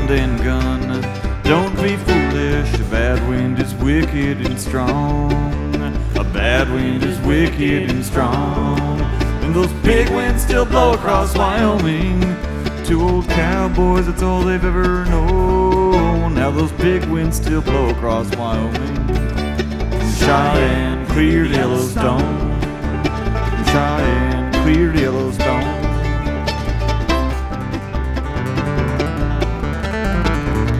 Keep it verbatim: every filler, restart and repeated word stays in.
hand and gun. Don't be foolish, a bad wind is wicked and strong. A bad wind is wicked and strong. And those big winds still blow across Wyoming. Two old cowboys, that's all they've ever known. Now those big winds still blow across Wyoming. From Cheyenne clear to Yellowstone.